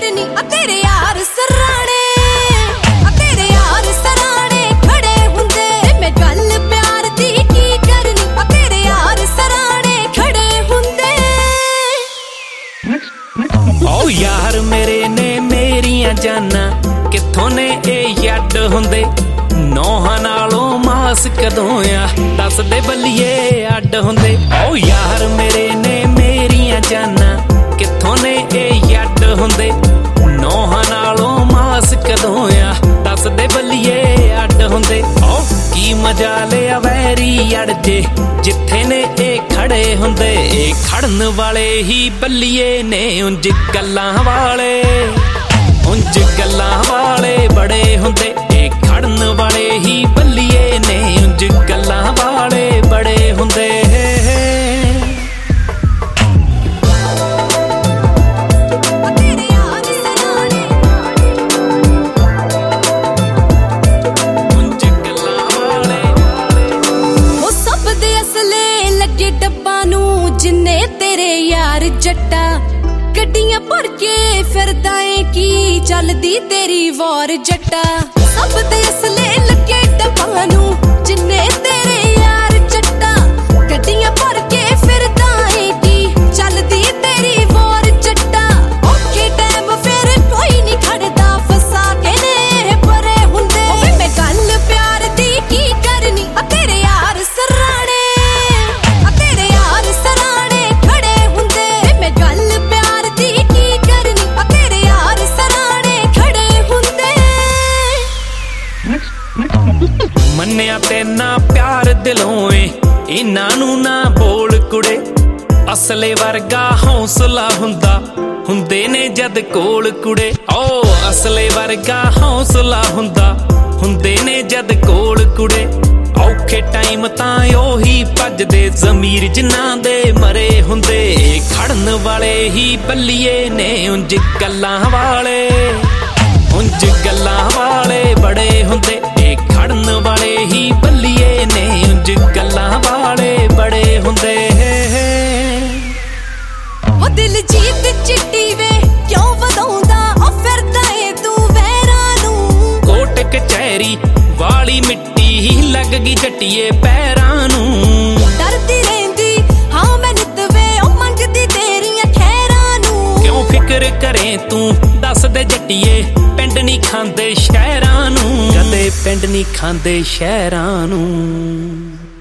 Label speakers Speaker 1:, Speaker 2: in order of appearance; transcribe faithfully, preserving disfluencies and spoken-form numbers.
Speaker 1: करनी तेरे यार सराणे तेरे यार सराणे खड़े हुंदे मैं गल प्यार दी की करनी तेरे यार सराणे खड़े हुंदे।
Speaker 2: ओ यार मेरे ने मेरियां जाना कित्थों ने ए यड हुंदे नौहां नालों मास कदों आ दस दे बल्लिए अड हुंदे। ओ यार मेरे ने मेरियां जाना कित्थों ने ए यड हुंदे नौहां नालों मास कदों आ दस दे बल्लिए अड हुंदे। ओ की मजा लिया वैरी अड़ जे जिथे ने ए खड़े हुंदे खड़न वाले ही बल्लिए ने उंज गल्लां वाले उंज गल्लां वाले बड़े हुंदे खड़न वाले ही बल्लिए ने उंज गल्लां वाले बड़े हुंदे।
Speaker 1: जिन्ने तेरे यार जट्टा गड्डियां भर के फिरदा है की चलदी तेरी वार जट्टा सब दे असले लगे डब्बा नू जिन्ने तेरे यार जट्टा गड्डियां भर के फिरदा है की चलदी तेरी वार जट्टा औखे टाइम फिर कोई नहीं खड़दा फसा के ने परे हुंदे मैं गल प्यार दी की करनी तेरे यार सराणे
Speaker 2: मन्निया तेना प्यार दिलों इन्हां नू ना बोल कुड़े असले वर्गा हौसला हुंदा हुंदे ने जद कोल कुड़े। ओ असले वर्गा हौसला हुंदा हुंदे ने जद कोल कुड़े औखे टाइम तां ओही भजदे ज़मीर जिन्हां दे मरे हुंदे खड़न वाले ही बल्लिए ने उंज गल्लां वाले उंज गल्लां वाले बड़े हुंदे खड़न वाले ही बल्लिए ने उंज गल्लां वाले बड़े हुंदे।
Speaker 1: ओ दिल जीत चिट्टी वे क्यों वधाउंदा ओ फिरदा ए तू वैरां नू
Speaker 2: कोट कचहरी वाली मिट्टी लग गई जट्टिए पैरां नू
Speaker 1: डरदी रहिंदी हां मैं नित वे ओ मंगदी तेरियां खैरां नू
Speaker 2: क्यों फिक्र करे तू दस दे जट्टिए पिंड नहीं खांदे शहरां नू कदे पिंड नहीं खांदे शहरां नू।